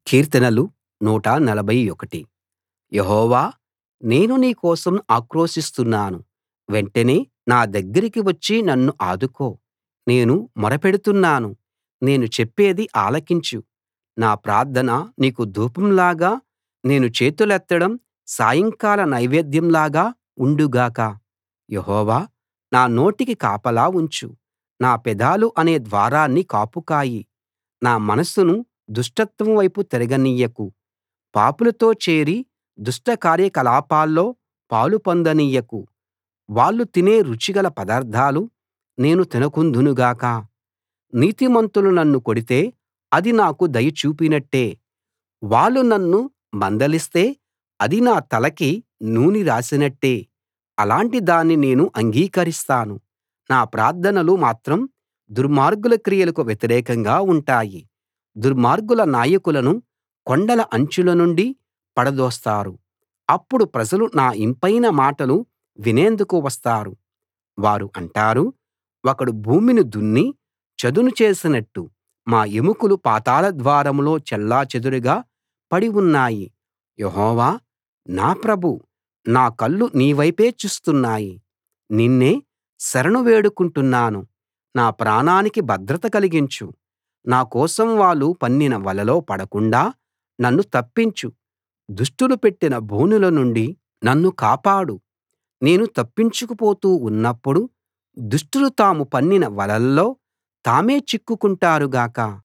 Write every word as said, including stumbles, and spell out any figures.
కీర్తనలు నూట నలభై ఒకటి. యెహోవా, నేను నీ కోసం ఆక్రోశిస్తున్నాను, వెంటనే నా దగ్గరికి వచ్చి నన్ను ఆదుకో. నేను మొరపెడుతున్నాను, నేను చెప్పేది ఆలకించు. నా ప్రార్థన నీకు ధూపంలాగా, నేను చేతులెత్తడం సాయంకాల నైవేద్యంలాగా ఉండు గాక. యెహోవా, నా నోటికి కాపలా ఉంచు, నా పెదాలు అనే ద్వారాన్ని కాపు కాయి. నా మనస్సును దుష్టత్వం వైపు తిరగనియ్యకు. పాపులతో చేరి దుష్ట కార్యకలాపాల్లో పాలు పొందనియ్యకు. వాళ్ళు తినే రుచిగల పదార్థాలు నేను తినకుందును గాక. నీతిమంతులు నన్ను కొడితే అది నాకు దయ చూపినట్టే. వాళ్ళు నన్ను మందలిస్తే అది నా తలకి నూనె రాసినట్టే. అలాంటి దాన్ని నేను అంగీకరిస్తాను. నా ప్రార్థనలు మాత్రం దుర్మార్గుల క్రియలకు వ్యతిరేకంగా ఉంటాయి. దుర్మార్గుల నాయకులను కొండల అంచుల నుండి పడదోస్తారు. అప్పుడు ప్రజలు నా ఇంపైన మాటలు వినేందుకు వస్తారు. వారు అంటారు, ఒకడు భూమిని దున్ని చదును చేసినట్టు మా ఎముకలు పాతాళ ద్వారంలో చెల్లాచెదురుగా పడి ఉన్నాయి. యెహోవా, నా ప్రభూ, నా కళ్ళు నీ వైపే చూస్తున్నాయి. నిన్నే శరణు వేడుకుంటున్నాను. నా ప్రాణానికి భద్రత కలిగించు. నా కోసం వాళ్ళు పన్నిన వలలో పడకుండా నన్ను తప్పించు. దుష్టులు పెట్టిన బోనుల నుండి నన్ను కాపాడు. నేను తప్పించుకుపోతూ ఉన్నప్పుడు దుష్టులు తాము పన్నిన వలల్లో తామే చిక్కుకుంటారు గాక.